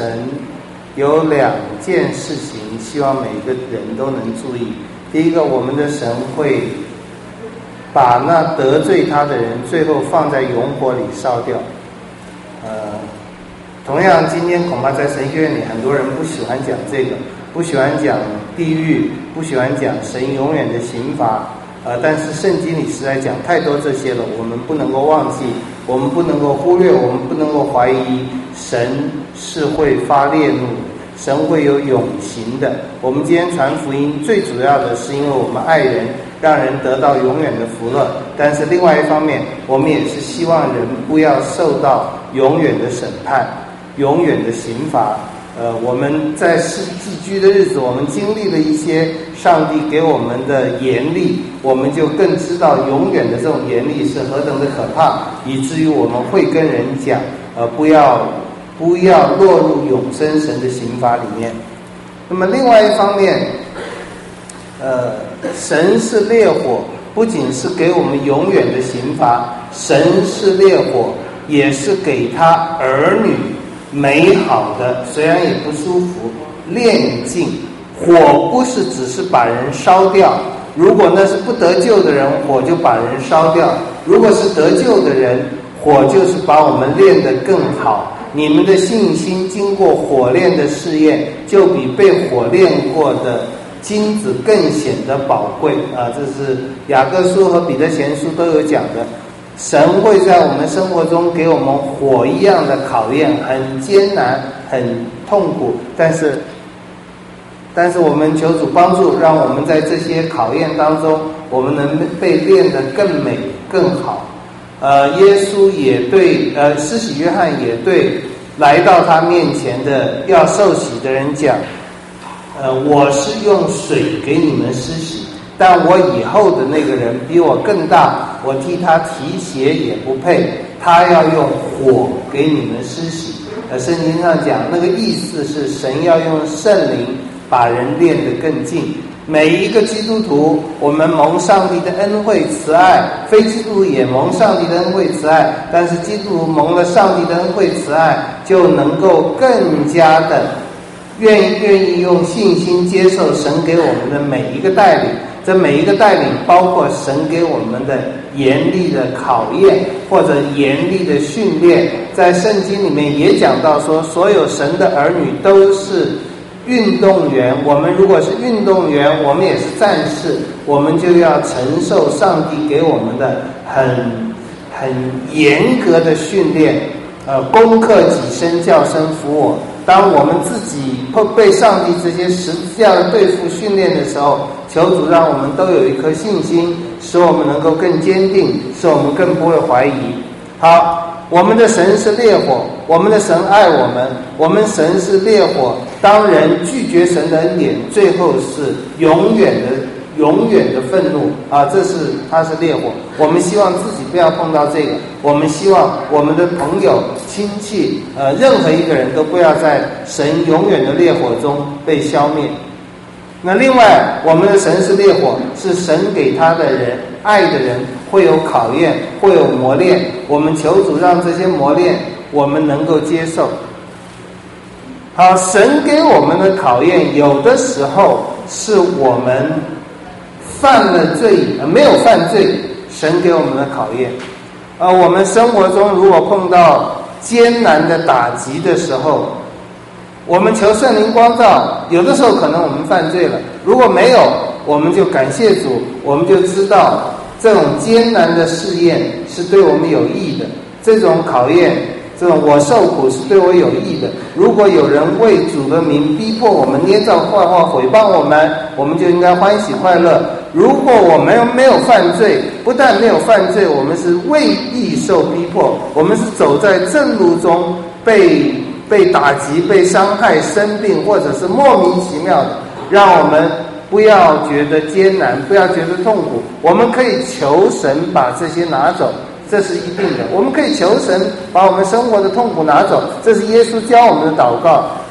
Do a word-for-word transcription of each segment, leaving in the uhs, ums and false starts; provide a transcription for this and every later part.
神有两件事情，希望每个人都能注意。第一个，我们的神会把那得罪他的人最后放在永火里烧掉。呃，同样今天恐怕在神学院里很多人不喜欢讲这个，不喜欢讲地狱，不喜欢讲神永远的刑罚。呃，但是圣经里实在讲太多这些了，我们不能够忘记，我们不能够忽略，我们不能够怀疑，神是会发烈怒，神会有永刑的。我们今天传福音最主要的是因为我们爱人，让人得到永远的福乐，但是另外一方面，我们也是希望人不要受到永远的审判，永远的刑罚。呃，我们在世寄居的日子，我们经历了一些上帝给我们的严厉，我们就更知道永远的这种严厉是何等的可怕，以至于我们会跟人讲，呃，不要不要落入永生神的刑罚里面。那么另外一方面，呃，神是烈火，不仅是给我们永远的刑罚，神是烈火，也是给他儿女美好的，虽然也不舒服，炼净。火不是只是把人烧掉，如果那是不得救的人，火就把人烧掉；如果是得救的人，火就是把我们炼得更好。你们的信心经过火炼的试验，就比被火炼过的金子更显得宝贵啊！这是雅各书和彼得前书都有讲的。神会在我们生活中给我们火一样的考验，很艰难，很痛苦，但是但是我们求主帮助，让我们在这些考验当中，我们能被练得更美更好。呃，耶稣也对呃施洗约翰也对来到他面前的要受洗的人讲，呃，我是用水给你们施洗，但我以后的那个人比我更大，我替他提鞋也不配，他要用火给你们施洗。呃，圣经上讲那个意思是神要用圣灵把人练得更近。每一个基督徒，我们蒙上帝的恩惠慈爱，非基督徒也蒙上帝的恩惠慈爱，但是基督徒蒙了上帝的恩惠慈爱，就能够更加的愿意愿意用信心接受神给我们的每一个带领。这每一个带领包括神给我们的严厉的考验或者严厉的训练。在圣经里面也讲到说，所有神的儿女都是运动员，我们如果是运动员，我们也是战士，我们就要承受上帝给我们的很很严格的训练，呃，攻克己身，叫声服我。当我们自己被上帝这些十字架的对付训练的时候，求主让我们都有一颗信心，使我们能够更坚定，使我们更不会怀疑。好，我们的神是烈火，我们的神爱我们，我们神是烈火。当人拒绝神的恩典，最后是永远的永远的愤怒啊！这是它是烈火。我们希望自己不要碰到这个，我们希望我们的朋友、亲戚，呃，任何一个人都不要在神永远的烈火中被消灭。那另外，我们的神是烈火，是神给他的人、爱的人会有考验，会有磨练。我们求主让这些磨练我们能够接受。好，神给我们的考验，有的时候是我们犯了罪，呃，没有犯罪，神给我们的考验。呃，我们生活中如果碰到艰难的打击的时候，我们求圣灵光照，有的时候可能我们犯罪了，如果没有，我们就感谢主，我们就知道这种艰难的试验是对我们有益的，这种考验，这种我受苦是对我有益的。如果有人为主的名逼迫我们，捏造坏话毁谤我们，我们就应该欢喜快乐。如果我们没有犯罪，不但没有犯罪，我们是为义受逼迫，我们是走在正路中被被打击、被伤害、生病，或者是莫名其妙的，让我们不要觉得艰难，不要觉得痛苦。我们可以求神把这些拿走，这是一定的。我们可以求神把我们生活的痛苦拿走，这是耶稣教我们的祷告。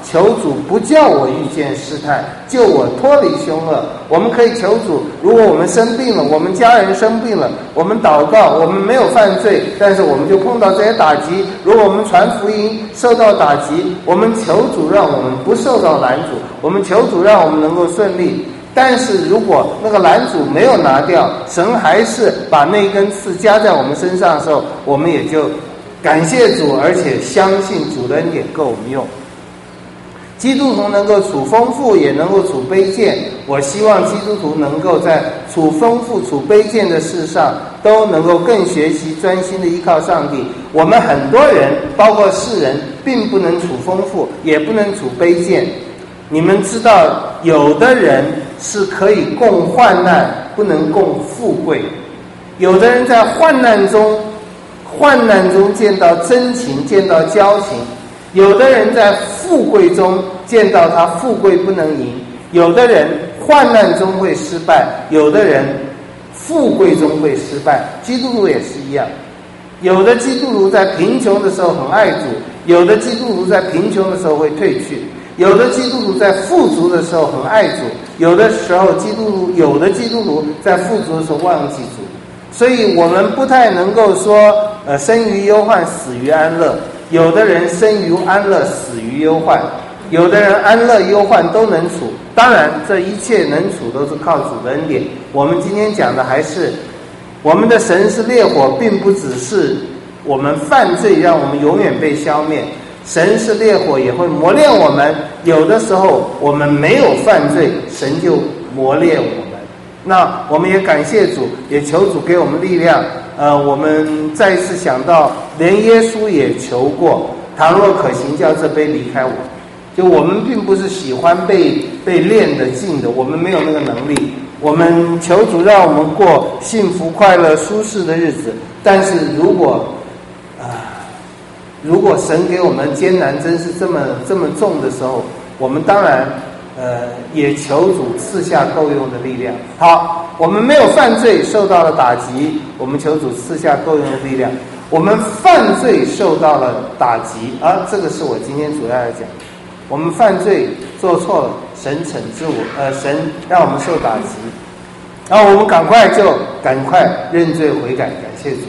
求主不叫我遇见试探，救我脱离凶恶。我们可以求主，如果我们生病了，我们家人生病了，我们祷告，我们没有犯罪，但是我们就碰到这些打击。如果我们传福音受到打击，我们求主让我们不受到拦阻，我们求主让我们能够顺利。但是如果那个拦阻没有拿掉，神还是把那一根刺加在我们身上的时候，我们也就感谢主，而且相信主的恩典够我们用。基督徒能够处丰富，也能够处卑贱。我希望基督徒能够在处丰富、处卑贱的事上，都能够更学习专心的依靠上帝。我们很多人，包括世人，并不能处丰富，也不能处卑贱。你们知道，有的人是可以共患难，不能共富贵。有的人在患难中，患难中见到真情，见到交情。有的人在富贵中见到他富贵不能赢，有的人患难中会失败，有的人富贵中会失败。基督徒也是一样，有的基督徒在贫穷的时候很爱主，有的基督徒在贫穷的时候会退去，有的基督徒在富足的时候很爱主，有的时候基督徒有的基督徒在富足的时候忘记主。所以我们不太能够说呃，生于忧患，死于安乐。有的人生于安乐，死于忧患；有的人安乐忧患都能处。当然，这一切能处都是靠主的恩典。我们今天讲的还是我们的神是烈火，并不只是我们犯罪让我们永远被消灭。神是烈火，也会磨练我们。有的时候我们没有犯罪，神就磨练我们。那我们也感谢主，也求主给我们力量。呃，我们再一次想到，连耶稣也求过，倘若可行，叫这杯离开我。就我们并不是喜欢被被练得尽的，我们没有那个能力。我们求主让我们过幸福、快乐、舒适的日子。但是如果啊、呃，如果神给我们艰难真是这么这么重的时候，我们当然。呃，也求主赐下够用的力量。好，我们没有犯罪，受到了打击，我们求主赐下够用的力量。我们犯罪受到了打击，啊，这个是我今天主要要讲。我们犯罪做错了，神惩治我，呃，神让我们受打击，然后我们赶快就赶快认罪悔改，感谢主。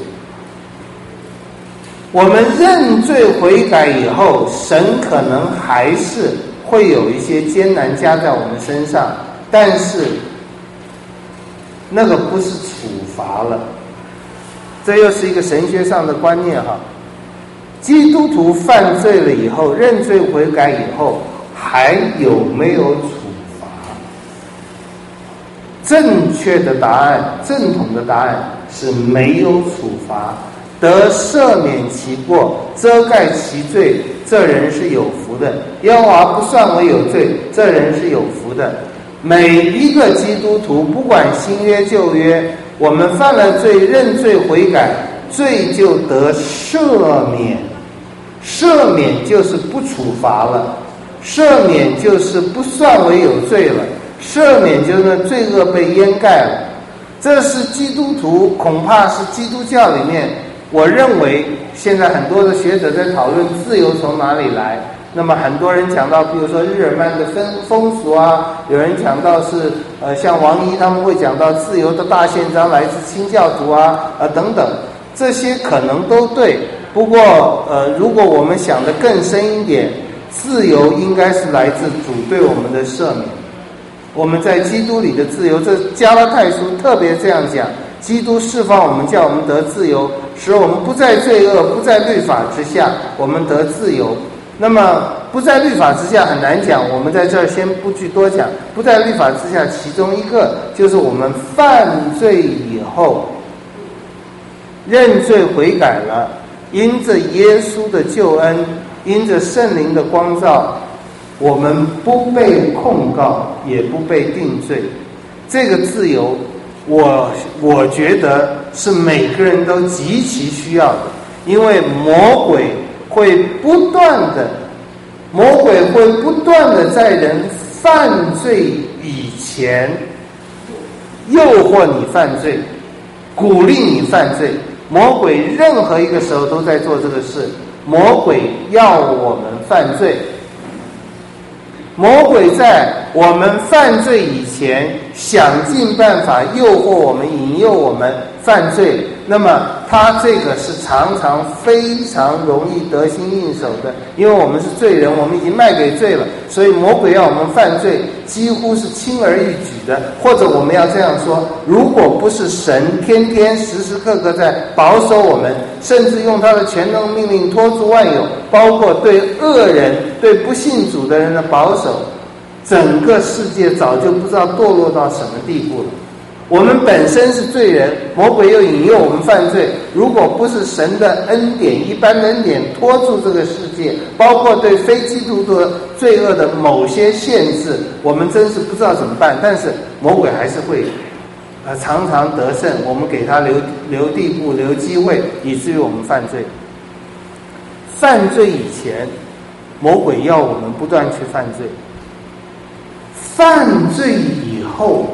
我们认罪悔改以后，神可能还是会有一些艰难加在我们身上，但是那个不是处罚了。这又是一个神学上的观念哈。基督徒犯罪了以后，认罪悔改以后，还有没有处罚？正确的答案，正统的答案是没有处罚。得赦免其过，遮盖其罪，这人是有福的。耶和华不算为有罪，这人是有福的。每一个基督徒，不管新约旧约，我们犯了罪，认罪悔改，罪就得赦免。赦免就是不处罚了，赦免就是不算为有罪了，赦免就是罪恶被掩盖了。这是基督徒，恐怕是基督教里面，我认为现在很多的学者在讨论自由从哪里来。那么很多人讲到，比如说日耳曼的风风俗啊，有人讲到是呃，像王一他们会讲到自由的大宪章来自清教徒啊，呃等等，这些可能都对。不过呃，如果我们想得更深一点，自由应该是来自主对我们的赦免。我们在基督里的自由，这加拉太书特别这样讲。基督释放我们，叫我们得自由，使我们不在罪恶，不在律法之下，我们得自由。那么不在律法之下很难讲，我们在这儿先不去多讲。不在律法之下，其中一个就是我们犯罪以后认罪悔改了，因着耶稣的救恩，因着圣灵的光照，我们不被控告，也不被定罪。这个自由我我觉得是每个人都极其需要的，因为魔鬼会不断的，魔鬼会不断的在人犯罪以前诱惑你犯罪，鼓励你犯罪。魔鬼任何一个时候都在做这个事，魔鬼要我们犯罪。 魔鬼在我们犯罪以前，想尽办法诱惑我们、引诱我们犯罪。那么他这个是常常非常容易得心应手的，因为我们是罪人，我们已经卖给罪了，所以魔鬼要我们犯罪几乎是轻而易举的。或者我们要这样说，如果不是神天天时时刻刻在保守我们，甚至用他的全能命令托住万有，包括对恶人、对不信主的人的保守，整个世界早就不知道堕落到什么地步了。我们本身是罪人，魔鬼又引诱我们犯罪，如果不是神的恩典，一般的恩典托住这个世界，包括对非基督徒的罪恶的某些限制，我们真是不知道怎么办。但是魔鬼还是会呃常常得胜，我们给他留留地步、留机会，以至于我们犯罪。犯罪以前，魔鬼要我们不断去犯罪；犯罪以后，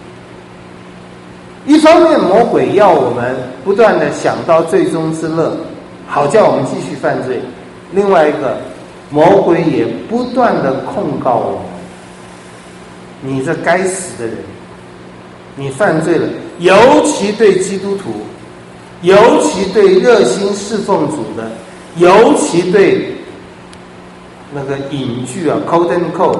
一方面魔鬼要我们不断的想到罪中之乐，好叫我们继续犯罪；另外一个，魔鬼也不断的控告我们，你这该死的人，你犯罪了。尤其对基督徒，尤其对热心侍奉主的，尤其对那个隐居啊 quote and quote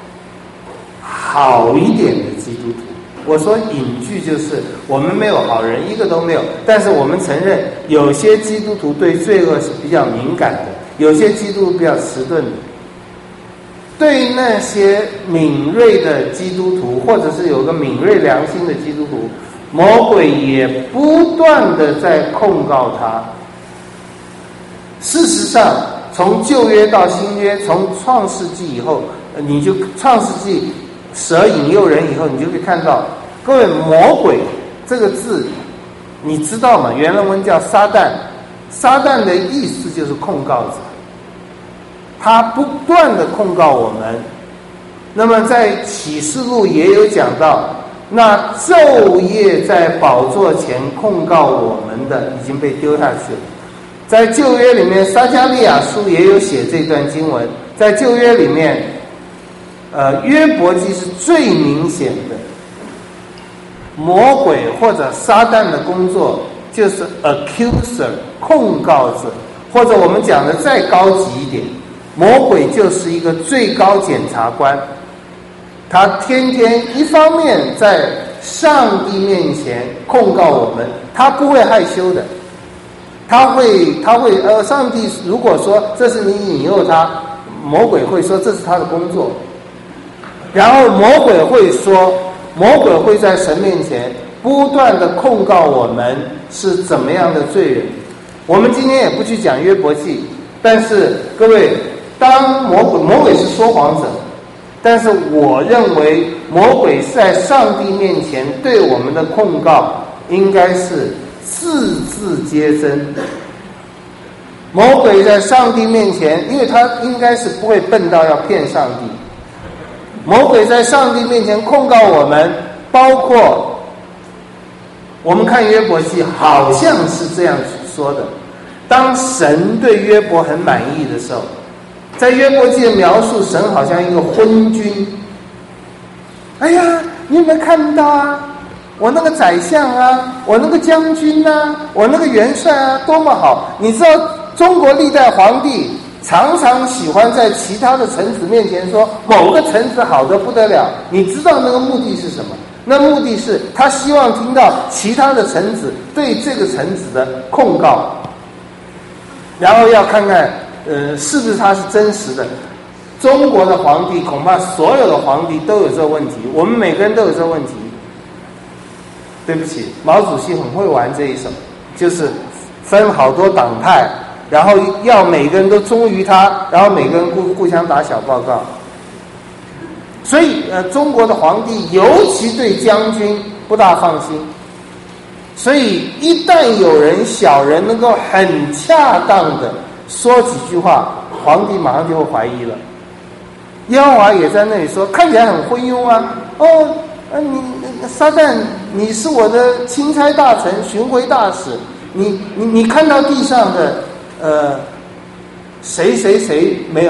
好一点的基督徒。我说隐居就是我们没有好人，一个都没有，但是我们承认有些基督徒对罪恶是比较敏感的，有些基督徒比较迟钝的。对那些敏锐的基督徒，或者是有个敏锐良心的基督徒，魔鬼也不断的在控告他。事实上，从旧约到新约，从创世纪以后，你就创世纪蛇引诱人以后，你就可以看到，各位，魔鬼这个字你知道吗？原文叫撒旦，撒旦的意思就是控告者，他不断的控告我们。那么在启示录也有讲到，那昼夜在宝座前控告我们的已经被丢下去了。在旧约里面，撒迦利亚书也有写这段经文。在旧约里面，呃，约伯记是最明显的。魔鬼或者撒旦的工作就是 accuser 控告者，或者我们讲的再高级一点，魔鬼就是一个最高检察官。他天天一方面在上帝面前控告我们，他不会害羞的，他会他会呃，上帝如果说这是你引诱他，魔鬼会说这是他的工作，然后魔鬼会说，魔鬼会在神面前不断的控告我们是怎么样的罪人。我们今天也不去讲约伯记，但是各位，当魔鬼魔鬼是说谎者，但是我认为魔鬼在上帝面前对我们的控告应该是字字皆真。魔鬼在上帝面前，因为他应该是不会笨到要骗上帝，魔鬼在上帝面前控告我们，包括我们看约伯记好像是这样说的，当神对约伯很满意的时候，在约伯记的描述，神好像一个昏君。哎呀，你有没有看到啊？我那个宰相啊，我那个将军啊，我那个元帅啊，多么好！你知道中国历代皇帝常常喜欢在其他的臣子面前说某个臣子好得不得了，你知道那个目的是什么？那目的是他希望听到其他的臣子对这个臣子的控告，然后要看看呃是不是他是真实的。中国的皇帝恐怕所有的皇帝都有这个问题，我们每个人都有这个问题。对不起，毛主席很会玩这一手，就是分好多党派，然后要每个人都忠于他，然后每个人互互相打小报告。所以呃，中国的皇帝尤其对将军不大放心，所以一旦有人小人能够很恰当的说几句话，皇帝马上就会怀疑了。耶和华也在那里说，看起来很昏庸啊，哦，呃、你撒旦，你是我的钦差大臣、巡回大使，你你你看到地上的呃谁谁谁没有，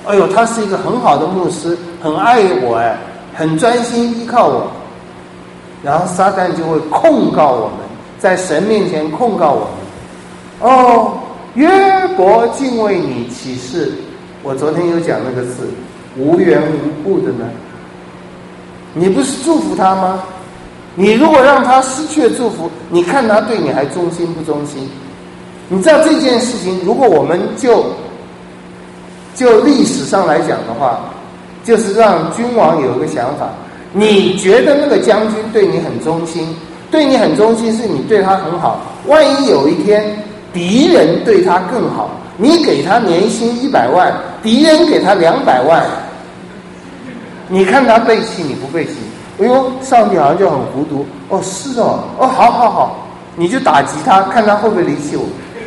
哎呦，他是一个很好的牧师，很爱我哎，很专心依靠我。然后撒旦就会控告我们，在神面前控告我们。哦，约伯敬畏你，岂是我昨天有讲那个字，无缘无故的呢？你不是祝福他吗？你如果让他失去了祝福，你看他对你还忠心不忠心？你知道这件事情，如果我们就就历史上来讲的话，就是让君王有一个想法，你觉得那个将军对你很忠心，对你很忠心是你对他很好，万一有一天敌人对他更好，你给他年薪一百万，敌人给他两百万，你看他背弃你不背弃？哎呦，上帝好像就很糊涂。哦，是哦，哦，好好好，你就打击他，看他会不会离弃我。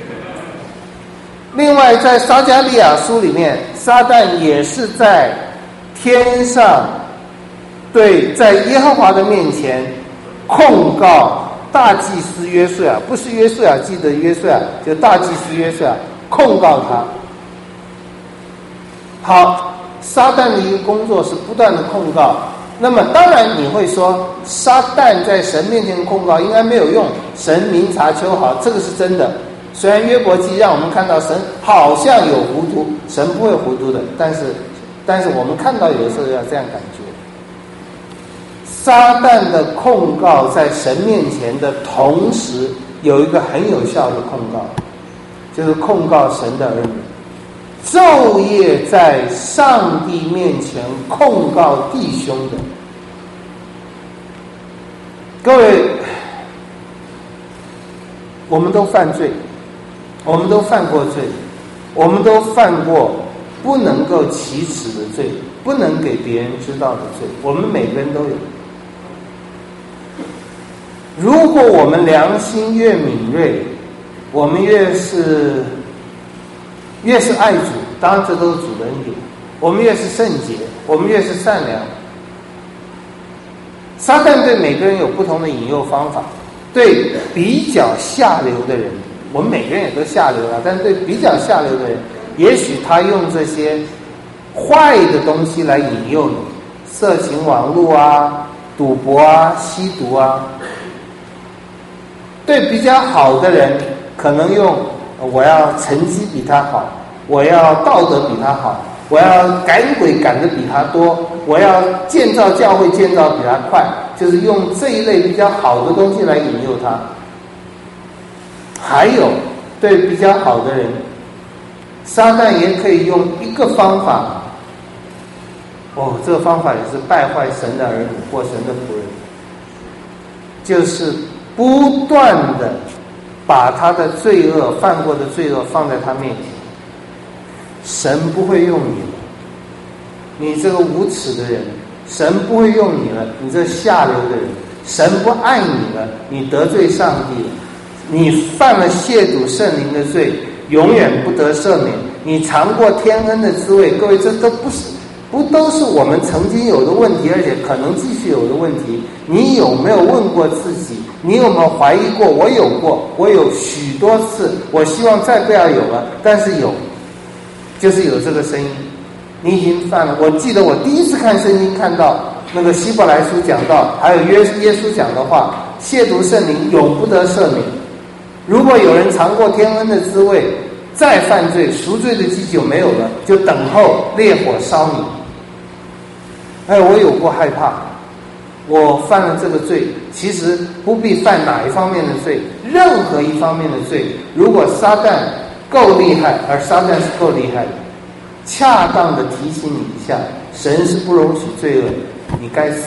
另外，在撒迦利亚书里面，撒旦也是在天上对在耶和华的面前控告大祭司约书亚，不是约书亚记得约书亚，就大祭司约书亚控告他。好，撒旦的一个工作是不断的控告。那么当然你会说，撒旦在神面前控告应该没有用，神明察秋毫，这个是真的。虽然约伯记让我们看到神好像有糊涂，神不会糊涂的，但是但是我们看到有的时候要这样感觉。撒旦的控告在神面前的同时，有一个很有效的控告，就是控告神的儿女，昼夜在上帝面前控告弟兄的。各位，我们都犯罪，我们都犯过罪，我们都犯过不能够启齿的罪，不能给别人知道的罪，我们每个人都有。如果我们良心越敏锐，我们越是越是爱主，当然这都是主的恩典，我们越是圣洁，我们越是善良。撒旦对每个人有不同的引诱方法，对比较下流的人，我们每个人也都下流了，但是对比较下流的人，也许他用这些坏的东西来引诱你，色情网络啊，赌博啊，吸毒啊。对比较好的人，可能用我要成绩比他好，我要道德比他好，我要赶鬼赶得比他多，我要建造教会建造比他快，就是用这一类比较好的东西来引诱他。还有对比较好的人，撒旦也可以用一个方法，哦，这个方法也是败坏神的儿女或神的仆人，就是不断的把他的罪恶犯过的罪恶放在他面前。神不会用你了，你这个无耻的人，神不会用你了，你这下流的人，神不爱你了，你得罪上帝了，你犯了亵渎圣灵的罪，永远不得赦免，你尝过天恩的滋味。各位，这都不是不都是我们曾经有的问题，而且可能继续有的问题。你有没有问过自己？你有没有怀疑过？我有过，我有许多次，我希望再不要有了，但是有，就是有这个声音，你已经犯了。我记得我第一次看圣经，看到那个希伯来书讲到，还有约耶稣讲的话，亵渎圣灵永不得赦免。如果有人尝过天恩的滋味，再犯罪，赎罪的祭酒没有了，就等候烈火烧你。哎，我有过害怕，我犯了这个罪，其实不必犯哪一方面的罪，任何一方面的罪，如果撒旦够厉害，而撒旦是够厉害的，恰当的提醒你一下，神是不容许罪恶，你该死，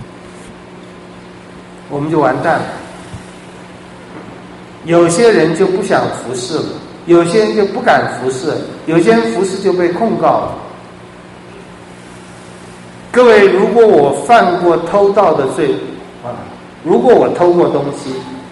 我们就完蛋了。有些人就不想服侍了，有些人就不敢服侍，有些人服侍就被控告了。各位，如果我犯过偷盗的罪啊，如果我偷过东西，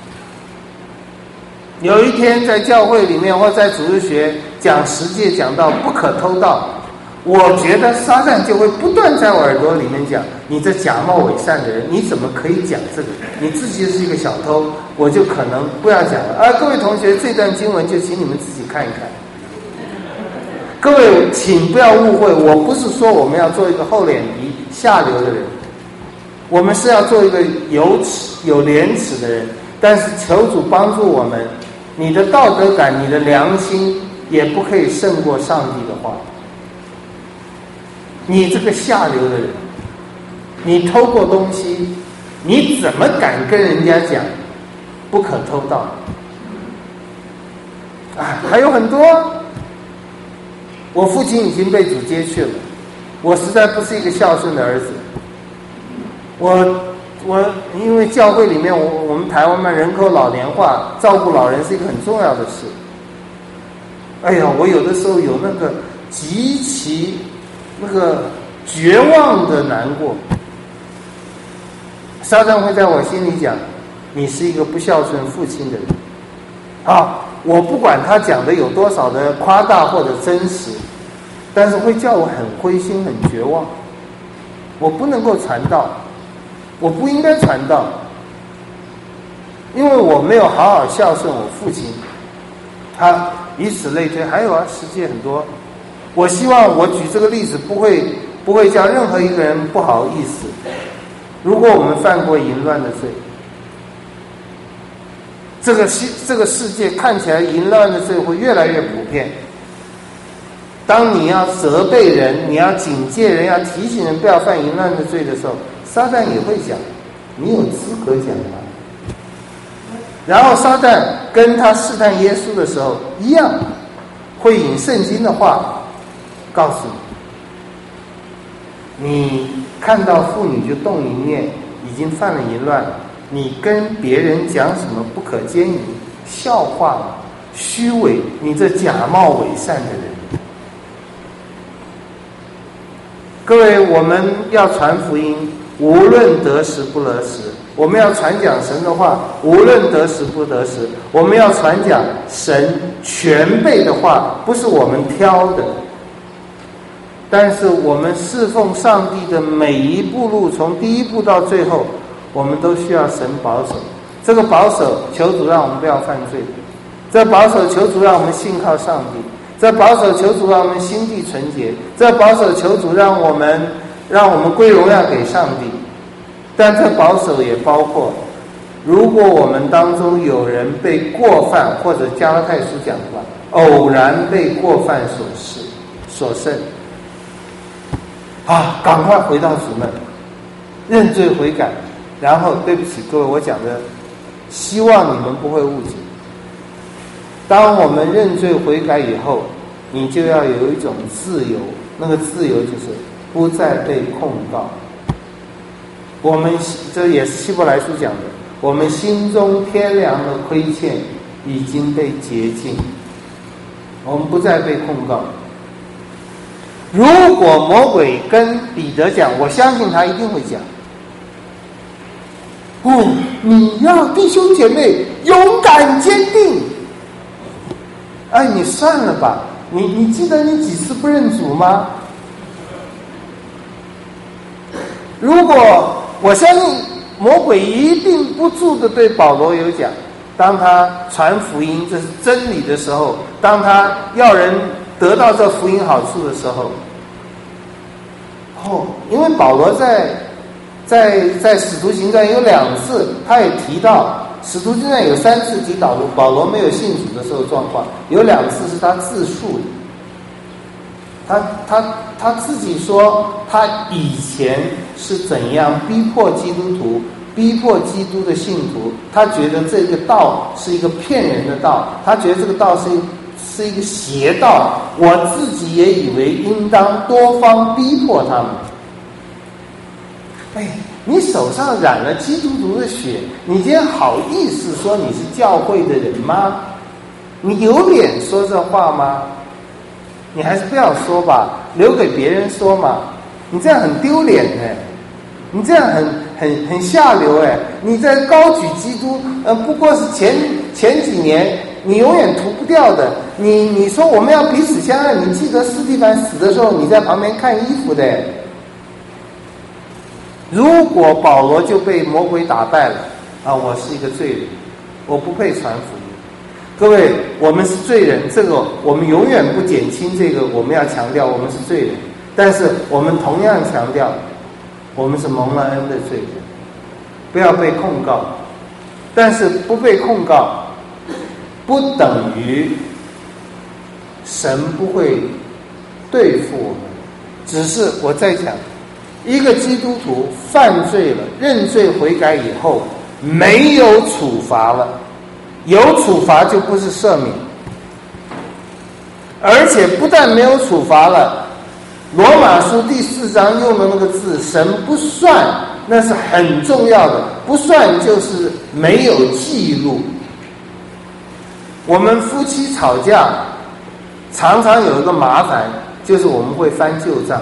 有一天在教会里面或在主日学讲十诫讲到不可偷盗，我觉得撒旦就会不断在我耳朵里面讲，你这假冒伪善的人，你怎么可以讲这个？你自己是一个小偷，我就可能不要讲了。啊，各位同学，这段经文就请你们自己看一看。 各位，请不要误会，我不是说我们要做一个厚脸皮、下流的人，我们是要做一个有耻、有廉耻的人。但是求主帮助我们，你的道德感、你的良心也不可以胜过上帝的话。你这个下流的人，你偷过东西，你怎么敢跟人家讲不可偷盗？啊，还有很多。我父亲已经被主接去了，我实在不是一个孝顺的儿子。我我因为教会里面，我我们台湾嘛，人口老年化，照顾老人是一个很重要的事。哎呀，我有的时候有那个极其那个绝望的难过。撒旦会在我心里讲，你是一个不孝顺父亲的人。啊，我不管他讲的有多少的夸大或者真实，但是会叫我很灰心、很绝望。我不能够传道，我不应该传道，因为我没有好好孝顺我父亲。他以此类推，还有啊，世界很多。我希望我举这个例子不会不会叫任何一个人不好意思。如果我们犯过淫乱的罪，这个世这个世界看起来淫乱的罪会越来越普遍。当你要责备人，你要警戒人，要提醒人不要犯淫乱的罪的时候，撒旦也会讲，你有资格讲吗？然后撒旦跟他试探耶稣的时候一样，会引圣经的话告诉你，你看到妇女就动淫念，已经犯了淫乱，你跟别人讲什么不可奸淫，笑话嘛，虚伪，你这假冒伪善的人。各位，我们要传福音，无论得时不得时，我们要传讲神的话，无论得时不得时，我们要传讲神全备的话，不是我们挑的。但是我们侍奉上帝的每一步路，从第一步到最后，我们都需要神保守。这个保守，求主让我们不要犯罪；这保守，求主让我们信靠上帝；这保守，求主让我们心地纯洁；这保守，求主让我们让我们归荣耀给上帝。但这保守也包括，如果我们当中有人被过犯，或者加拉太书讲的话，偶然被过犯所示所胜，啊，赶快回到主们，认罪悔改。然后对不起各位，我讲的希望你们不会误解，当我们认罪悔改以后，你就要有一种自由，那个自由就是不再被控告。我们这也是希伯来书讲的，我们心中天良的亏欠已经被洁净，我们不再被控告。如果魔鬼跟彼得讲，我相信他一定会讲，哦，你要弟兄姐妹勇敢坚定。哎，你算了吧，你你记得你几次不认主吗？如果我相信魔鬼一定不住的对保罗有讲，当他传福音，这是真理的时候，当他要人得到这福音好处的时候，哦，因为保罗在在在使徒行传有两次，他也提到使徒行传有三次提到保罗没有信主的时候状况，有两次是他自述的。他他他自己说，他以前是怎样逼迫基督徒，逼迫基督的信徒。他觉得这个道是一个骗人的道，他觉得这个道是是一个邪道。我自己也以为应当多方逼迫他们。哎，你手上染了基督徒的血，你今天好意思说你是教会的人吗？你有脸说这话吗？你还是不要说吧，留给别人说嘛。你这样很丢脸哎，你这样很很很下流哎。你在高举基督，呃，不过是前前几年你永远涂不掉的。你你说我们要彼此相爱，你记得司提反死的时候，你在旁边看衣服的。如果保罗就被魔鬼打败了啊，我是一个罪人，我不配传福音。 各位，我们是罪人，这个我们永远不减轻这个，我们要强调我们是罪人，但是我们同样强调我们是蒙了恩的罪人，不要被控告。但是不被控告不等于神不会对付我们，只是我在讲一个基督徒犯罪了，认罪悔改以后没有处罚了，有处罚就不是赦免，而且不但没有处罚了，罗马书第四章用的那个字神不算，那是很重要的，不算就是没有记录。我们夫妻吵架常常有一个麻烦，就是我们会翻旧账。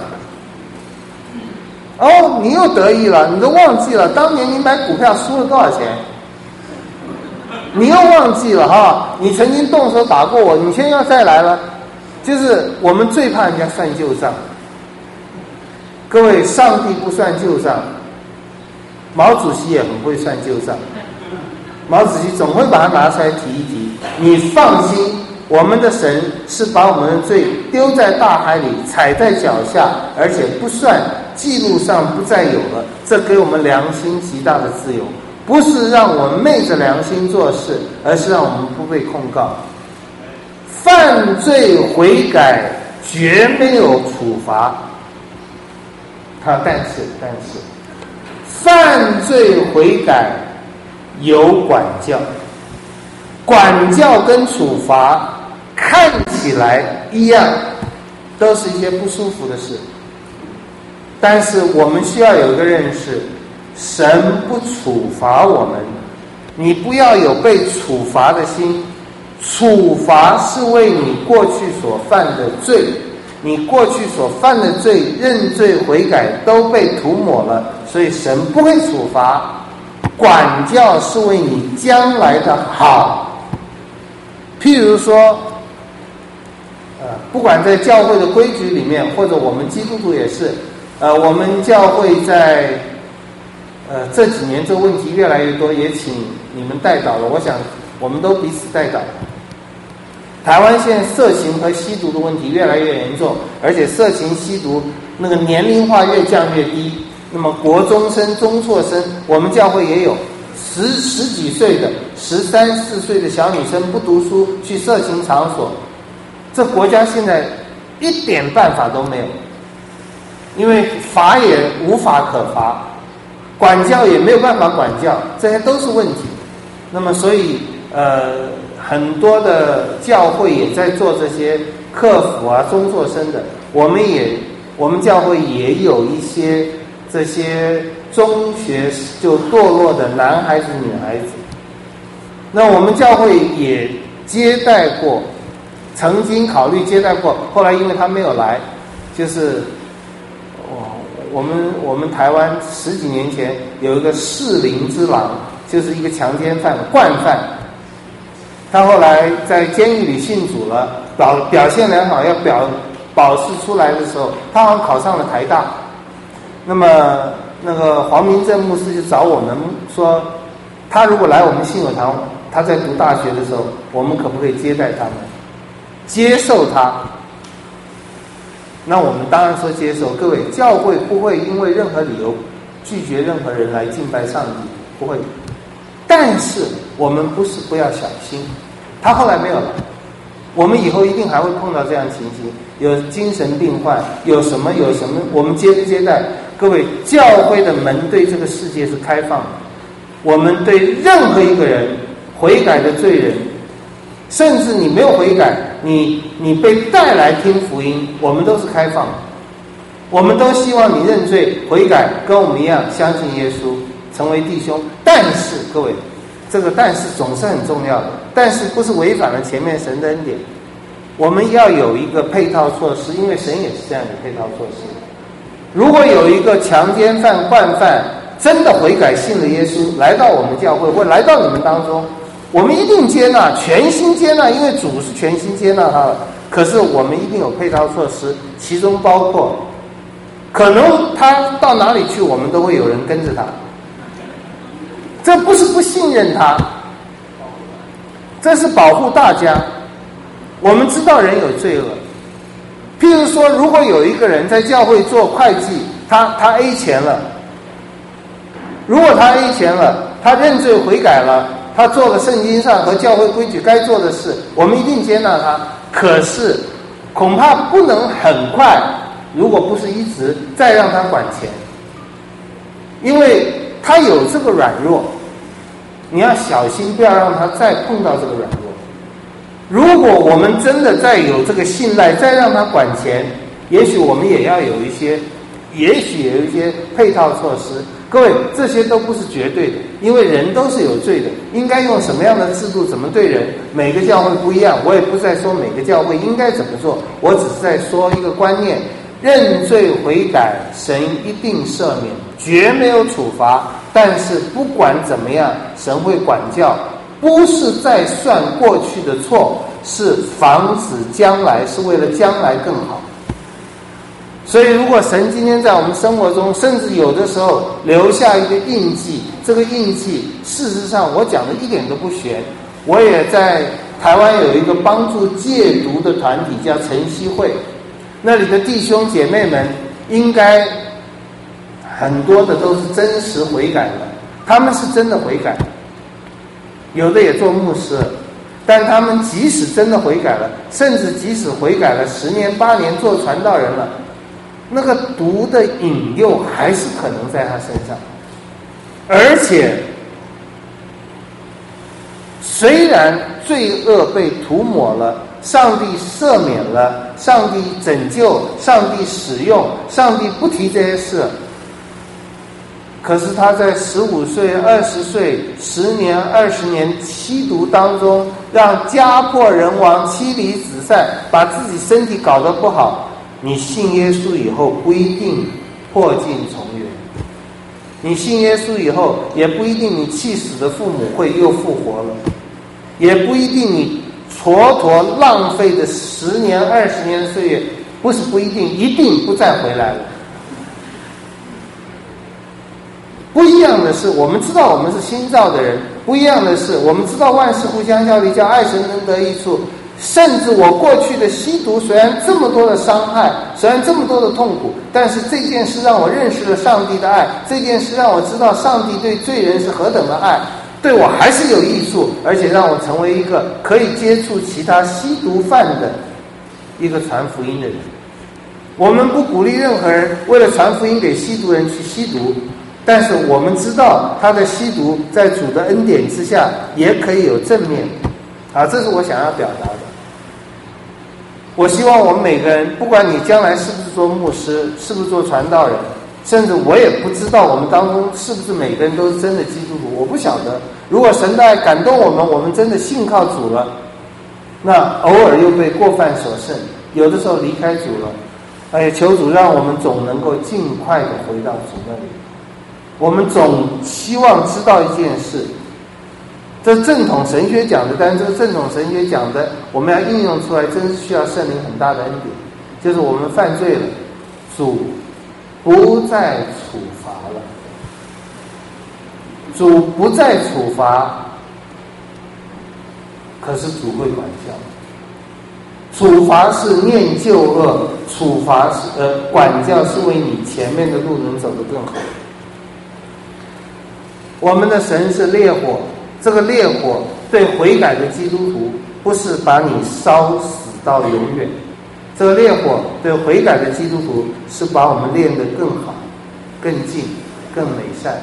哦，你又得意了，你都忘记了当年你买股票输了多少钱，你又忘记了哈，你曾经动手打过我，你现在要再来了，就是我们最怕人家算旧账。各位，上帝不算旧账，毛主席也很会算旧账，毛主席总会把它拿出来提一提。你放心，我们的神是把我们的罪丢在大海里，踩在脚下，而且不算，记录上不再有了，这给我们良心极大的自由，不是让我们昧着良心做事，而是让我们不被控告。犯罪悔改绝没有处罚，他但是但是犯罪悔改有管教，管教跟处罚看起来一样，都是一些不舒服的事，但是我们需要有一个认识，神不处罚我们，你不要有被处罚的心，处罚是为你过去所犯的罪，你过去所犯的罪认罪悔改都被涂抹了，所以神不会处罚。管教是为你将来的好，譬如说呃，不管在教会的规矩里面，或者我们基督徒也是，呃，我们教会在呃这几年这问题越来越多，也请你们代祷了，我想我们都彼此代祷。台湾现在色情和吸毒的问题越来越严重，而且色情吸毒那个年龄化越降越低。那么国中生、中辍生，我们教会也有十十几岁的、十三四岁的小女生不读书去色情场所，这国家现在一点办法都没有，因为罚也无法可罚，管教也没有办法管教，这些都是问题。那么所以呃。很多的教会也在做这些客服啊、中辍生的，我们也我们教会也有一些这些中学就堕落的男孩子、女孩子。那我们教会也接待过，曾经考虑接待过，后来因为他没有来，就是我们我们台湾十几年前有一个适龄之狼，就是一个强奸犯、惯犯。他后来在监狱里信主了，表表现良好，要表保释出来的时候，他好像考上了台大。那么那个黄明正牧师就找我们说，他如果来我们信友堂，他在读大学的时候，我们可不可以接待他们，接受他？那我们当然说接受。各位，教会不会因为任何理由拒绝任何人来敬拜上帝，不会。但是我们不是不要小心，他后来没有来，我们以后一定还会碰到这样情形，有精神病患，有什么有什么，我们接不接待？各位，教会的门对这个世界是开放的，我们对任何一个人悔改的罪人，甚至你没有悔改，你你被带来听福音，我们都是开放的，我们都希望你认罪悔改，跟我们一样相信耶稣，成为弟兄。但是各位，这个但是总是很重要的，但是不是违反了前面神的恩典，我们要有一个配套措施，因为神也是这样的配套措施。如果有一个强奸犯、惯犯真的悔改信了耶稣，来到我们教会或来到你们当中，我们一定接纳，全心接纳，因为主是全心接纳他的。可是我们一定有配套措施，其中包括可能他到哪里去，我们都会有人跟着他。这不是不信任他， 这是保护大家。我们知道人有罪恶，譬如说，如果有一个人在教会做会计，他他 A 钱了，如果他 A 钱了，他认罪悔改了，他做了圣经上和教会规矩该做的事，我们一定接纳他。可是恐怕不能很快，如果不是一直再让他管钱，因为他有这个软弱，你要小心，不要让他再碰到这个软弱。如果我们真的再有这个信赖，再让他管钱，也许我们也要有一些，也许有一些配套措施。各位，这些都不是绝对的，因为人都是有罪的，应该用什么样的制度，怎么对人，每个教会不一样。我也不在说每个教会应该怎么做，我只是在说一个观念：认罪悔改，神一定赦免，绝没有处罚。但是不管怎么样，神会管教。不是在算过去的错，是防止将来，是为了将来更好。所以如果神今天在我们生活中，甚至有的时候留下一个印记，这个印记事实上我讲的一点都不玄。我也在台湾有一个帮助戒毒的团体叫晨曦会，那里的弟兄姐妹们应该很多的都是真实悔改的，他们是真的悔改，有的也做牧师，但他们即使真的悔改了，甚至即使悔改了十年八年做传道人了，那个毒的引诱还是可能在他身上。而且虽然罪恶被涂抹了，上帝赦免了，上帝拯救，上帝使用，上帝不提这些事，可是他在十五岁、二十岁、十年、二十年吸毒当中，让家破人亡、妻离子散，把自己身体搞得不好。你信耶稣以后不一定破镜重圆，你信耶稣以后也不一定你气死的父母会又复活了，也不一定你蹉跎浪费的十年、二十年的岁月，不是不一定，一定不再回来了。不一样的是，我们知道我们是新造的人，不一样的是，我们知道万事互相效力，叫爱神能得益处。甚至我过去的吸毒，虽然这么多的伤害，虽然这么多的痛苦，但是这件事让我认识了上帝的爱，这件事让我知道上帝对罪人是何等的爱，对我还是有益处，而且让我成为一个可以接触其他吸毒犯的一个传福音的人。我们不鼓励任何人为了传福音给吸毒人去吸毒，但是我们知道他的吸毒在主的恩典之下也可以有正面啊，这是我想要表达的。我希望我们每个人，不管你将来是不是做牧师，是不是做传道人，甚至我也不知道我们当中是不是每个人都是真的基督徒，我不晓得。如果神的爱感动我们，我们真的信靠主了，那偶尔又被过犯所胜，有的时候离开主了，哎，求主让我们总能够尽快的回到主那里。我们总希望知道一件事，这正统神学讲的，但是这个正统神学讲的，我们要应用出来，真是需要圣灵很大的恩典。就是我们犯罪了，主不再处罚了，主不再处罚，可是主会管教。处罚是念旧恶，处罚是呃管教是为你前面的路能走得更好。我们的神是烈火，这个烈火对悔改的基督徒不是把你烧死到永远，这个烈火对悔改的基督徒是把我们练得更好、更近、更美善。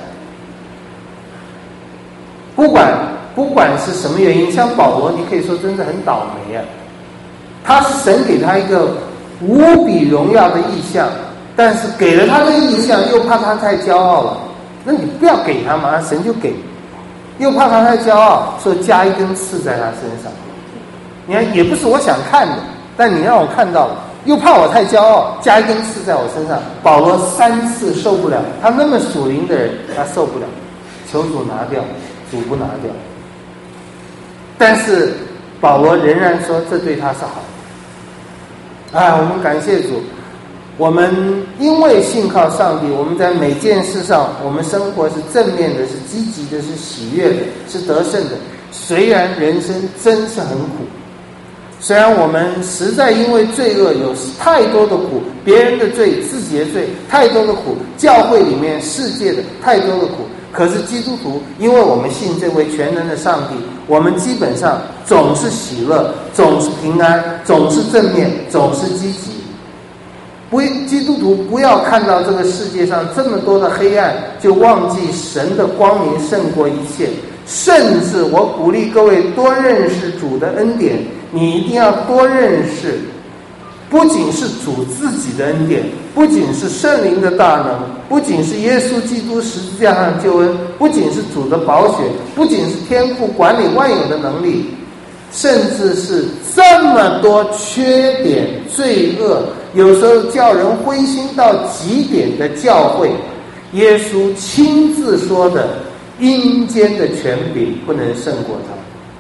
不管不管是什么原因，像保罗，你可以说真的很倒霉啊。他是神给他一个无比荣耀的意象，但是给了他的意象，又怕他太骄傲了。那你不要给他嘛，神就给。又怕他太骄傲，说加一根刺在他身上。你看，也不是我想看的，但你让我看到了。又怕我太骄傲，加一根刺在我身上。保罗三次受不了，他那么属灵的人，他受不了，求主拿掉，主不拿掉。但是保罗仍然说，这对他是好的。啊，我们感谢主。我们因为信靠上帝，我们在每件事上，我们生活是正面的，是积极的，是喜悦的，是得胜的。 虽然人生真是很苦，虽然我们实在因为罪恶有太多的苦，别人的罪、自己的罪太多的苦，教会里面世界的太多的苦，可是基督徒因为我们信这位全能的上帝，我们基本上总是喜乐，总是平安，总是正面，总是积极。不，基督徒不要看到这个世界上这么多的黑暗，就忘记神的光明胜过一切。甚至我鼓励各位多认识主的恩典，你一定要多认识，不仅是主自己的恩典，不仅是圣灵的大能，不仅是耶稣基督十字架上的救恩，不仅是主的宝血，不仅是天父管理万有的能力，甚至是这么多缺点、罪恶，有时候叫人灰心到极点的教会，耶稣亲自说的阴间的权柄不能胜过他。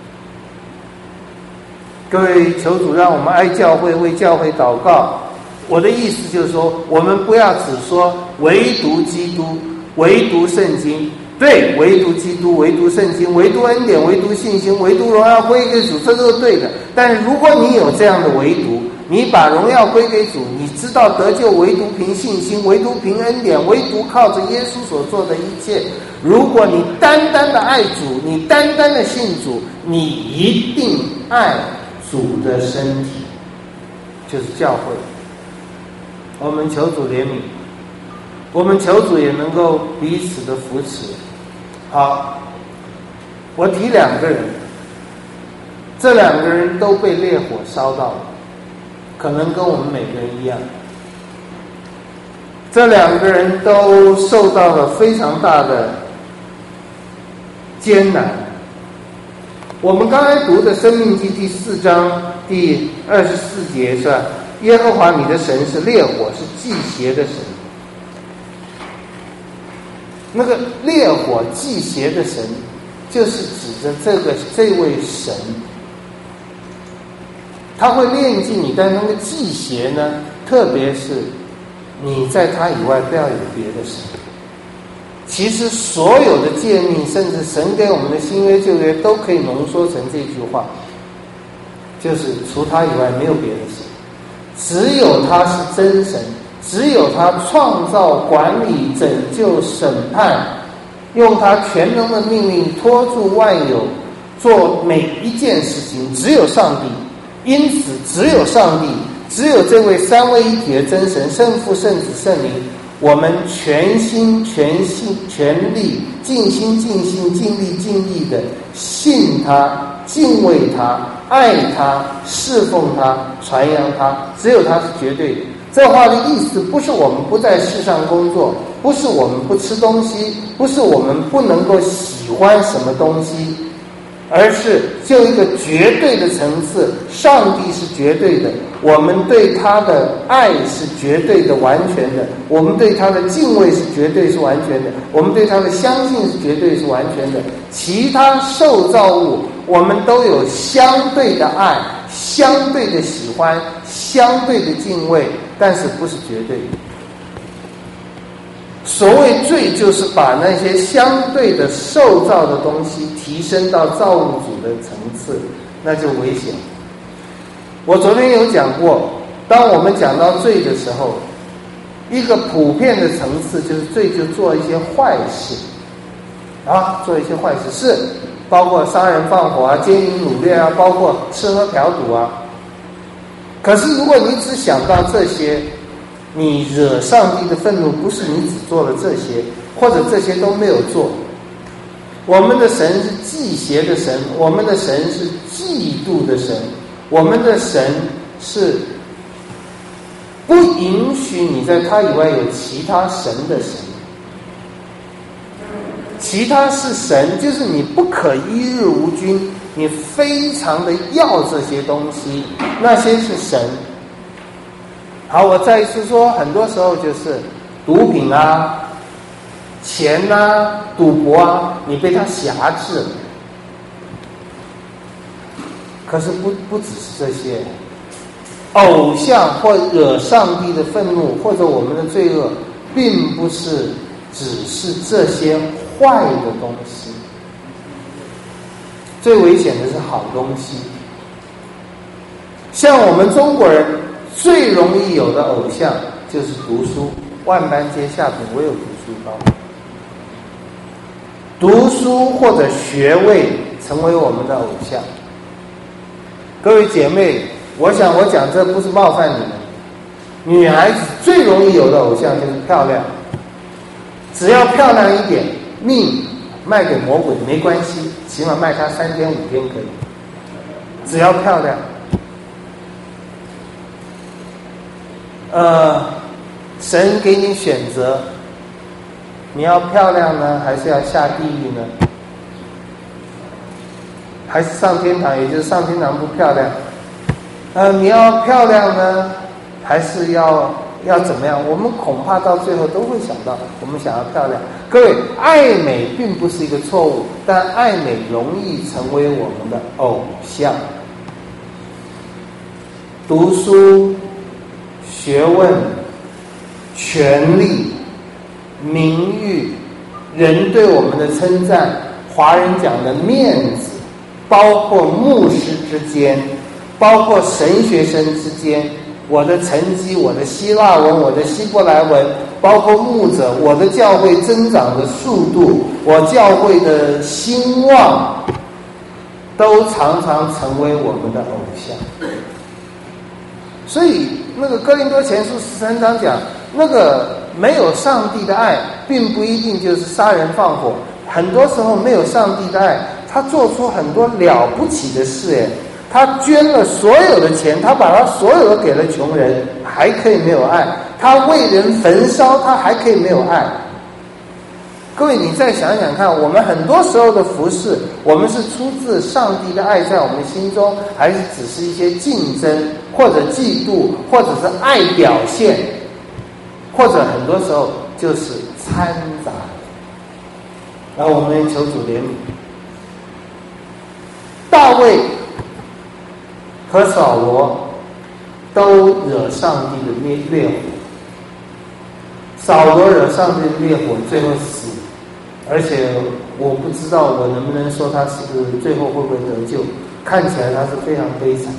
各位，求主让我们爱教会，为教会祷告。我的意思就是说，我们不要只说唯独基督，唯独圣经，对，唯独基督，唯独圣经，唯独恩典，唯独信心，唯独荣耀归给主，这都是对的。但是如果你有这样的唯独，你把荣耀归给主，你知道得救唯独凭信心，唯独凭恩典，唯独靠着耶稣所做的一切。如果你单单的爱主，你单单的信主，你一定爱主的身体，就是教会。我们求主怜悯，我们求主也能够彼此的扶持。好，我提两个人，这两个人都被烈火烧到了，可能跟我们每个人一样。这两个人都受到了非常大的艰难。我们刚才读的《申命记》第四章第二十四节是吧？耶和华你的神是烈火，是忌邪的神。那个烈火忌邪的神，就是指着这个这位神，他会炼净你，但是那个忌邪呢，特别是你在他以外不要有别的神。其实所有的诫命，甚至神给我们的新约旧约，都可以浓缩成这句话，就是除他以外没有别的神，只有他是真神，只有他创造、管理、拯救、审判，用他全能的命令托住万有，做每一件事情，只有上帝。因此只有上帝，只有这位三位一体的真神，圣父、圣子、圣灵，我们全心全心全力尽心尽心尽力尽意的信他，敬畏他，爱他，侍奉他，传扬他，只有他是绝对的。这话的意思不是我们不在世上工作，不是我们不吃东西，不是我们不能够喜欢什么东西，而是就一个绝对的层次，上帝是绝对的，我们对他的爱是绝对的、完全的，我们对他的敬畏是绝对是完全的，我们对他的相信是绝对是完全的。其他受造物我们都有相对的爱，相对的喜欢，相对的敬畏，但是不是绝对的。所谓罪，就是把那些相对的受造的东西提升到造物主的层次，那就危险。我昨天有讲过，当我们讲到罪的时候，一个普遍的层次就是罪就做一些坏事啊，做一些坏事，是包括杀人放火啊、奸淫掳掠啊，包括吃喝嫖赌啊。可是如果你只想到这些，你惹上帝的愤怒，不是你只做了这些，或者这些都没有做。我们的神是忌邪的神，我们的神是嫉妒的神，我们的神是不允许你在他以外有其他神的神。其他是神，就是你不可一日无君，你非常的要这些东西，那些是神。好，我再一次说，很多时候就是毒品啊、钱啊、赌博啊，你被他辖制了。可是不不只是这些，偶像或惹上帝的愤怒，或者我们的罪恶，并不是只是这些坏的东西。 最危险的是好东西。像我们中国人最容易有的偶像就是读书，万般皆下品，唯有读书高。读书或者学位成为我们的偶像。各位姐妹，我想我讲这不是冒犯你们，女孩子最容易有的偶像就是漂亮，只要漂亮一点，命卖给魔鬼没关系，起码卖她三天五天可以，只要漂亮。呃，神给你选择，你要漂亮呢，还是要下地狱呢？还是上天堂？也就是上天堂不漂亮。呃，你要漂亮呢，还是要要怎么样？我们恐怕到最后都会想到，我们想要漂亮。各位，爱美并不是一个错误，但爱美容易成为我们的偶像。读书、学问、权力、名誉、人对我们的称赞，华人讲的面子，包括牧师之间，包括神学生之间，我的成绩，我的希腊文，我的希伯来文，包括牧者，我的教会增长的速度，我教会的兴旺，都常常成为我们的偶像。所以那个哥林多前书十三章讲，那个没有上帝的爱，并不一定就是杀人放火。很多时候没有上帝的爱，他做出很多了不起的事，哎，他捐了所有的钱，他把他所有的给了穷人，还可以没有爱；他为人焚烧，他还可以没有爱。各位，你再想想看，我们很多时候的服事，我们是出自上帝的爱在我们心中，还是只是一些竞争，或者嫉妒，或者是爱表现，或者很多时候就是掺杂。然后我们求主怜悯。大卫和扫罗都惹上帝的烈烈火，扫罗惹上帝的烈火，最后死。而且我不知道我能不能说他是不是最后会不会得救，看起来他是非常悲惨。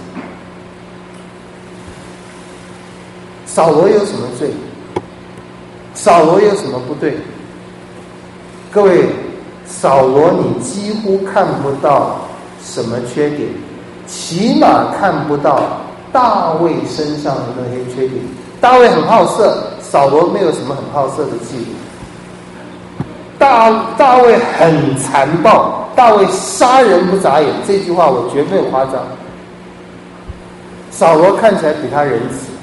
扫罗有什么罪？扫罗有什么不对？各位，扫罗你几乎看不到什么缺点，起码看不到大卫身上的那些缺点。大卫很好色，扫罗没有什么很好色的记录。大大卫很残暴，大卫杀人不眨眼，这句话我绝没有夸张。扫罗看起来比他仁慈。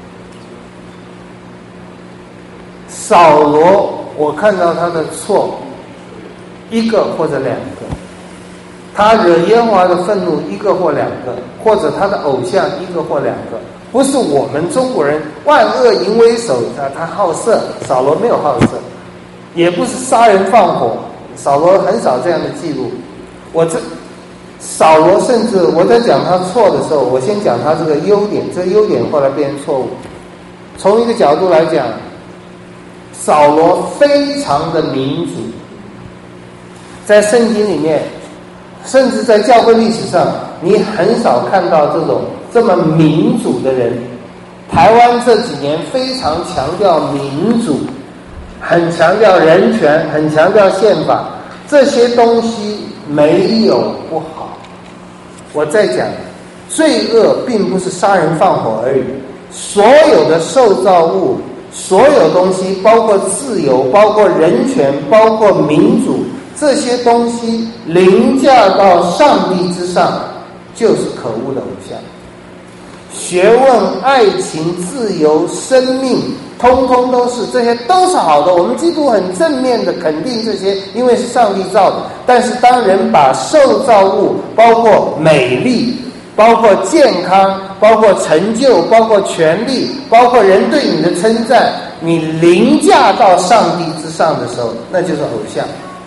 扫罗我看到他的错一个或者两个，他惹耶和华的愤怒一个或两个，或者他的偶像一个或两个。不是我们中国人万恶淫为首，他他好色，扫罗没有好色。也不是杀人放火，扫罗很少这样的记录。我这扫罗甚至我在讲他错的时候，我先讲他这个优点，这个优点后来变成错误。从一个角度来讲，扫罗非常的民主，在圣经里面，甚至在教会历史上，你很少看到这种这么民主的人。台湾这几年非常强调民主，很强调人权，很强调宪法，这些东西没有不好。我再讲，罪恶并不是杀人放火而已，所有的受造物，所有东西，包括自由，包括人权，包括民主，这些东西凌驾到上帝之上，就是可恶的偶像。学问、爱情、自由、生命，通通都是，这些都是好的。我们基督很正面的肯定这些，因为是上帝造的。但是当人把受造物，包括美丽，包括健康，包括成就，包括权利，包括人对你的称赞，你凌驾到上帝之上的时候，那就是偶像。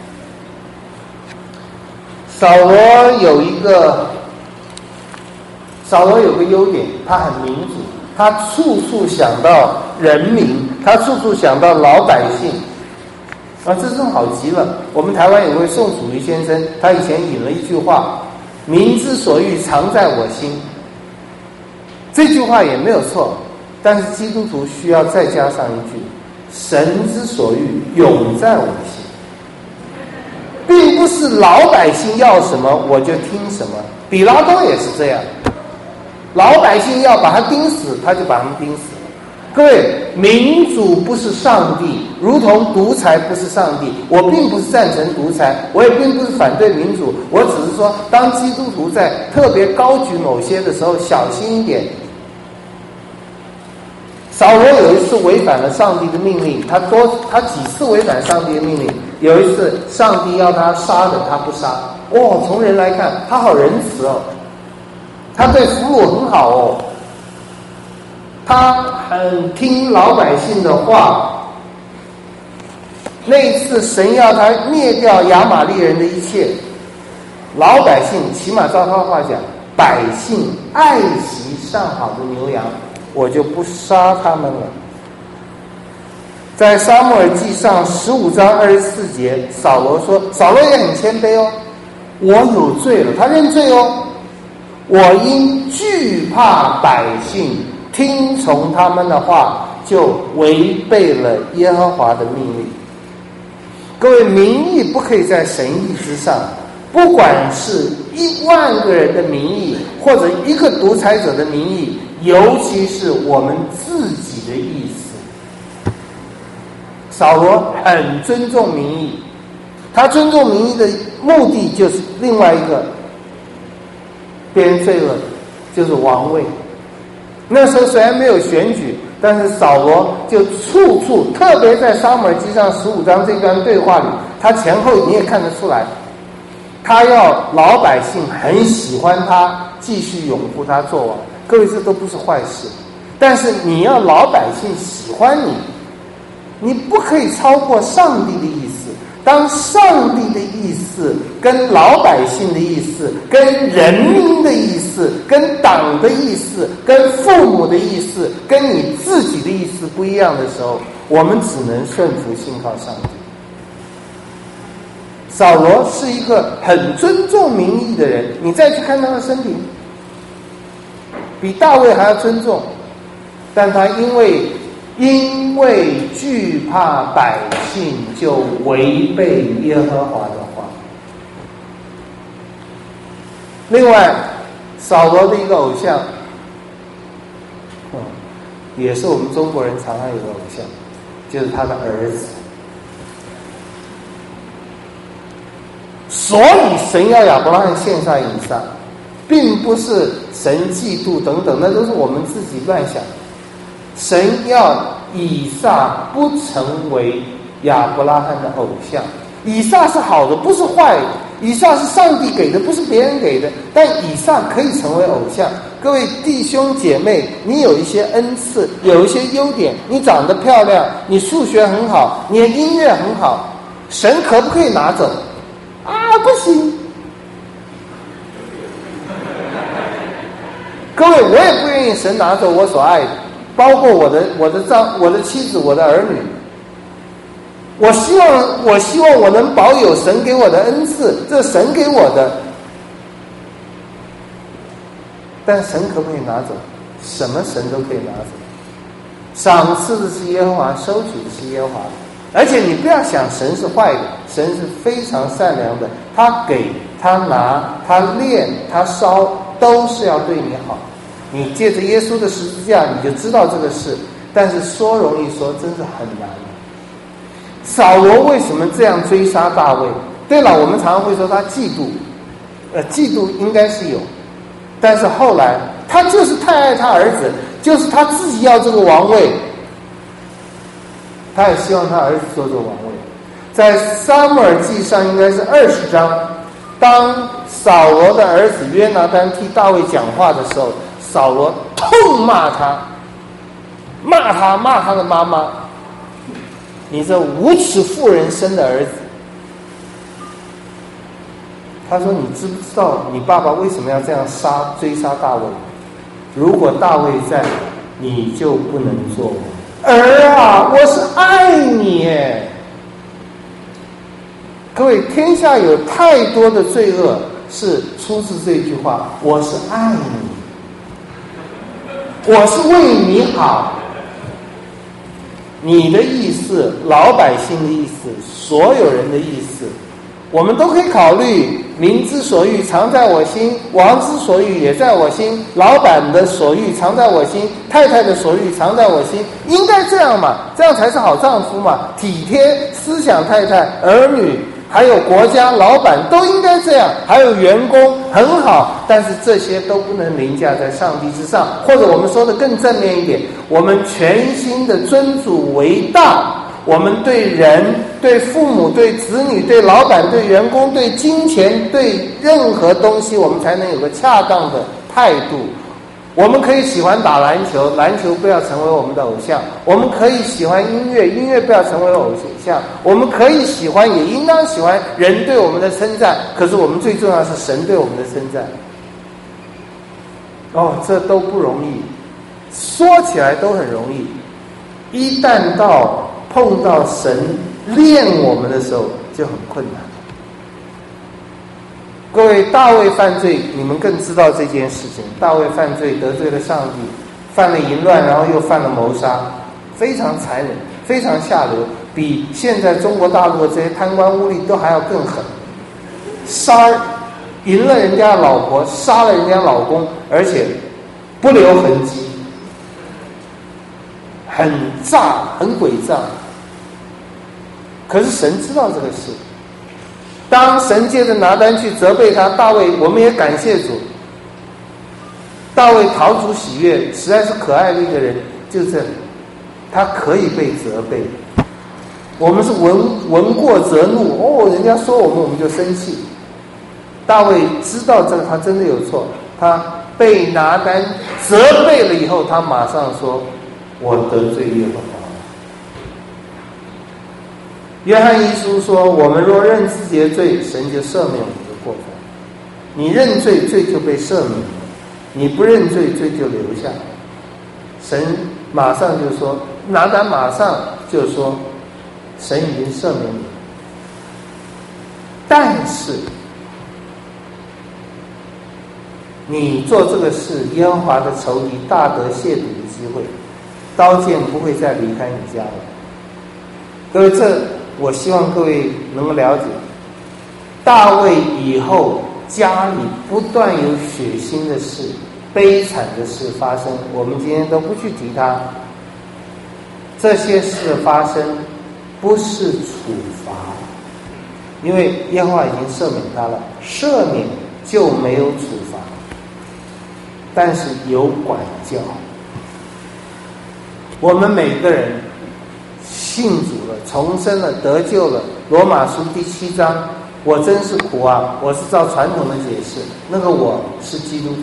扫罗有一个扫罗有个优点，他很民主，他处处想到人民，他处处想到老百姓，啊，这真好极了。我们台湾有位宋楚瑜先生，他以前引了一句话， 民之所欲，常在我心。这句话也没有错，但是基督徒需要再加上一句：神之所欲，永在我心。并不是老百姓要什么我就听什么，比拉多也是这样，老百姓要把他钉死，他就把他们钉死。各位，民主不是上帝，如同独裁不是上帝。我并不是赞成独裁，我也并不是反对民主，我只是说，当基督徒在特别高举某些的时候，小心一点。扫罗有一次违反了上帝的命令，他多他几次违反上帝的命令。有一次，上帝要他杀的，他不杀。哦，从人来看，他好仁慈哦，他对俘虏很好哦。他很听老百姓的话。那一次神要他灭掉亚玛力人的一切，老百姓起码照他话讲，百姓爱惜上好的牛羊，我就不杀他们了。在撒母耳记上十五章二十四节，扫罗说，扫罗也很谦卑哦，我有罪了，他认罪哦，我因惧怕百姓，听从他们的话，就违背了耶和华的命令。各位，民意不可以在神意之上，不管是一万个人的民意，或者一个独裁者的民意，尤其是我们自己的意思。扫罗很尊重民意，他尊重民意的目的就是另外一个别人罪恶，就是王位。那时候虽然没有选举，但是扫罗就处处，特别在撒母耳记上十五章这段对话里，他前后你也看得出来，他要老百姓很喜欢他，继续拥护他做王。各位，这都不是坏事，但是你要老百姓喜欢你，你不可以超过上帝的意思。当上帝的意思跟老百姓的意思、跟人民的意思、跟党的意思、跟父母的意思、跟你自己的意思不一样的时候，我们只能顺服信靠上帝。扫罗是一个很尊重民意的人，你再去看他的生平，比大卫还要尊重，但他因为因为惧怕百姓，就违背耶和华的话。另外，扫罗的一个偶像，嗯，也是我们中国人常常有的偶像，就是他的儿子。所以神要亚伯拉罕献上以撒，并不是神嫉妒等等，那都是我们自己乱想。神要以撒不成为亚伯拉罕的偶像。以撒是好的，不是坏的，以撒是上帝给的，不是别人给的，但以撒可以成为偶像。各位弟兄姐妹，你有一些恩赐，有一些优点，你长得漂亮，你数学很好，你的音乐很好，神可不可以拿走啊？不行。各位，我也不愿意神拿走我所爱的，包括我的我的丈我的妻子，我的儿女。我希望我希望我能保有神给我的恩赐，这是神给我的，但神可不可以拿走？什么神都可以拿走。赏赐的是耶和华，收取的是耶和华。而且你不要想神是坏的，神是非常善良的，他给他拿他炼他烧，都是要对你好。你借着耶稣的十字架，你就知道这个事。但是说容易说，真是很难。扫罗为什么这样追杀大卫？对了，我们常常会说他嫉妒，呃，嫉妒应该是有，但是后来他就是太爱他儿子，就是他自己要这个王位，他也希望他儿子做这个王位。在撒母耳记上应该是二十章，当扫罗的儿子约拿单替大卫讲话的时候，扫罗痛骂他，骂他骂他的妈妈，你这无耻妇人生的儿子。他说，你知不知道你爸爸为什么要这样杀追杀大卫？如果大卫在，你就不能做王。儿啊，我是爱你耶。各位，天下有太多的罪恶是出自这句话：我是爱你，我是为你好。你的意思，老百姓的意思，所有人的意思，我们都可以考虑。民之所欲，常在我心；王之所欲，也在我心。老板的所欲，常在我心；太太的所欲，常在我心。应该这样嘛，这样才是好丈夫嘛，体贴思想太太、儿女，还有国家、老板都应该这样，还有员工很好。但是这些都不能凌驾在上帝之上，或者我们说的更正面一点，我们全心的尊主为大。我们对人、对父母、对子女、对老板、对员工、对金钱、对任何东西，我们才能有个恰当的态度。我们可以喜欢打篮球，篮球不要成为我们的偶像；我们可以喜欢音乐，音乐不要成为偶像；我们可以喜欢，也应当喜欢人对我们的称赞。可是我们最重要是神对我们的称赞。哦，这都不容易，说起来都很容易，一旦到碰到神练我们的时候就很困难。各位，大卫犯罪，你们更知道这件事情。大卫犯罪得罪了上帝，犯了淫乱，然后又犯了谋杀，非常残忍，非常下流，比现在中国大陆的这些贪官污吏都还要更狠。杀淫了人家老婆，杀了人家老公，而且不留痕迹，很诈，很诡诈。可是神知道这个事，当神借着拿单去责备他，大卫，我们也感谢主，大卫讨主喜悦，实在是可爱的一个人，就这里，他可以被责备。我们是闻闻过则怒，哦，人家说我们我们就生气。大卫知道这个他真的有错，他被拿单责备了以后，他马上说：“我得罪耶和华。”约翰一书说：“我们若认自己的罪，神就赦免我们的过犯。你认罪，罪就被赦免；你不认罪，罪就留下。”神马上就说，拿单马上就说，神已经赦免你。但是你做这个事，耶和华的仇敌大得亵渎的机会，刀剑不会再离开你家了。各位，这我希望各位能够了解，大卫以后家里不断有血腥的事、悲惨的事发生，我们今天都不去提它。这些事的发生不是处罚，因为耶和华已经赦免他了，赦免就没有处罚，但是有管教。我们每个人信主了，重生了，得救了，罗马书第七章，我真是苦啊，我是照传统的解释，那个我是基督徒。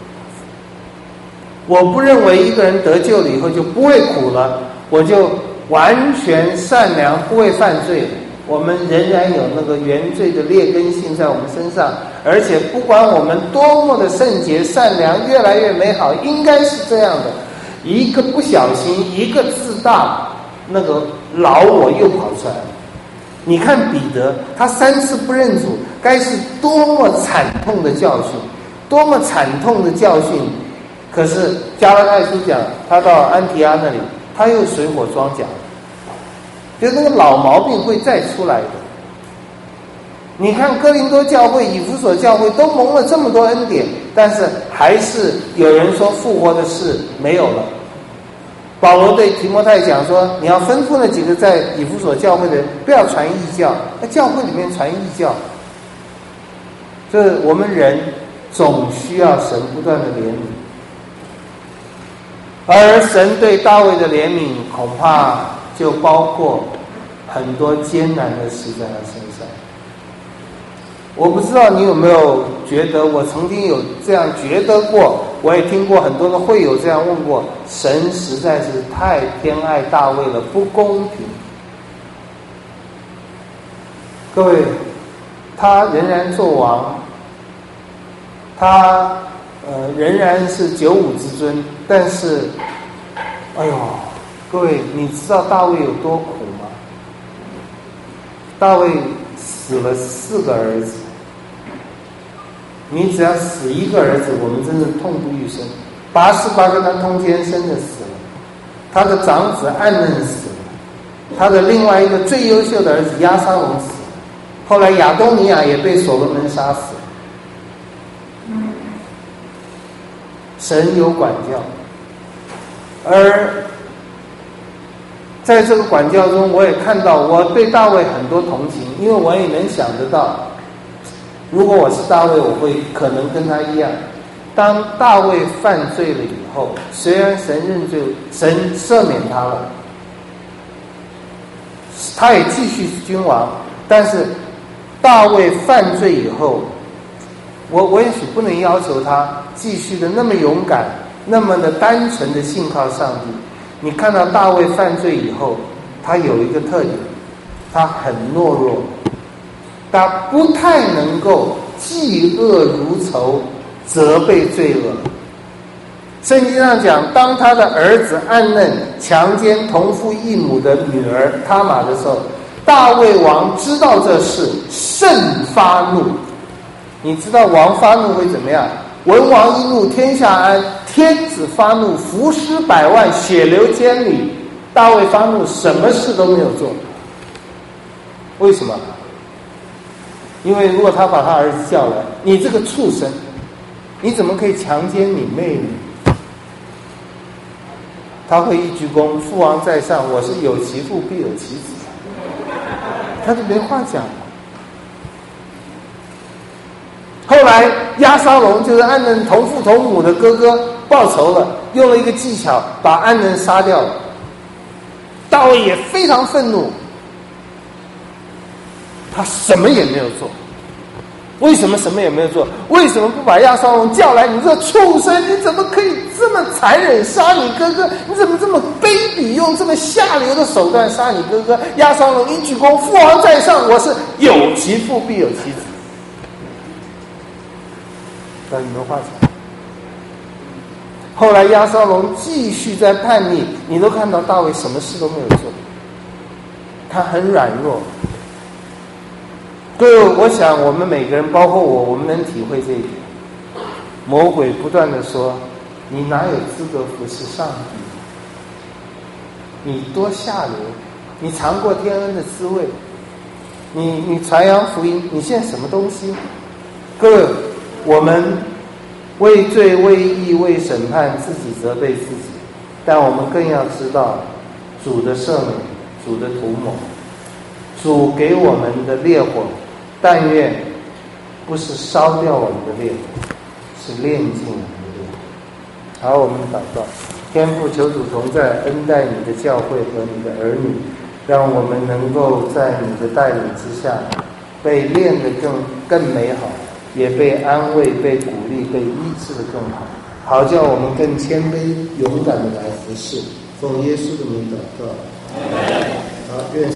我不认为一个人得救了以后就不会苦了，我就完全善良，不会犯罪。我们仍然有那个原罪的劣根性在我们身上，而且不管我们多么的圣洁善良，越来越美好，应该是这样的。一个不小心，一个自大，那个老我又跑出来了。你看彼得，他三次不认主，该是多么惨痛的教训，多么惨痛的教训。可是加拉太书讲，他到安提阿那里，他又水火装甲，就那个老毛病会再出来的。你看哥林多教会、以弗所教会都蒙了这么多恩典，但是还是有人说复活的事没有了。保罗对提摩太讲说，你要吩咐那几个在以弗所教会的人不要传异教，那教会里面传异教。这我们人总需要神不断的怜悯，而神对大卫的怜悯恐怕就包括很多艰难的事在他身上。我不知道你有没有觉得，我曾经有这样觉得过，我也听过很多的会友这样问过，神实在是太偏爱大卫了，不公平。各位，他仍然做王，他呃仍然是九五之尊，但是哎呦，各位，你知道大卫有多苦吗？大卫死了四个儿子， 你只要死一个儿子，我们真是痛不欲生。拔示巴跟他通奸生的死了，他的长子暗嫩死了，他的另外一个最优秀的儿子押沙龙死了，后来亚东尼亚也被所罗门杀死了。神有管教，而在这个管教中，我也看到我对大卫很多同情，因为我也能想得到，如果我是大卫，我会可能跟他一样。当大卫犯罪了以后，虽然神认罪，神赦免他了，他也继续是君王，但是大卫犯罪以后，我我也许不能要求他继续的那么勇敢，那么的单纯的信靠上帝。你看到大卫犯罪以后，他有一个特点，他很懦弱，他不太能够嫉恶如仇，责备罪恶。圣经上讲，当他的儿子暗嫩强奸同父异母的女儿他玛的时候，大卫王知道这事，甚发怒。你知道王发怒会怎么样？文王一怒，天下安；天子发怒，伏尸百万，血流千里。大卫发怒，什么事都没有做。为什么？因为如果他把他儿子叫来，你这个畜生，你怎么可以强奸你妹妹？他会一鞠躬，父王在上，我是有其父必有其子，他就没话讲了。后来押沙龙就是暗嫩同父同母的哥哥报仇了，用了一个技巧把暗嫩杀掉了。大卫也非常愤怒，他什么也没有做。为什么什么也没有做？为什么不把押沙龙叫来？你这畜生，你怎么可以这么残忍杀你哥哥？你怎么这么卑鄙，用这么下流的手段杀你哥哥？押沙龙一鞠躬，父王在上，我是有其父必有其子。那你们话讲。后来押沙龙继续在叛逆，你都看到大卫什么事都没有做，他很软弱。各位，我想我们每个人，包括我，我们能体会这一点。魔鬼不断的说：“你哪有资格服侍上帝？你多下流！你尝过天恩的滋味？你你传扬福音，你现在什么东西？”各位，我们为罪、为义、为审判，自己责备自己，但我们更要知道主的赦免、主的涂抹、主给我们的烈火。但愿不是烧掉我们的烈火，是炼净我们的烈火。好，我们祷告。天父，求主同在，恩待你的教会和你的儿女，让我们能够在你的带领之下，被练得更更美好，也被安慰、被鼓励、被医治得更好，好叫我们更谦卑、勇敢地来服侍。奉耶稣的名祷告。好，愿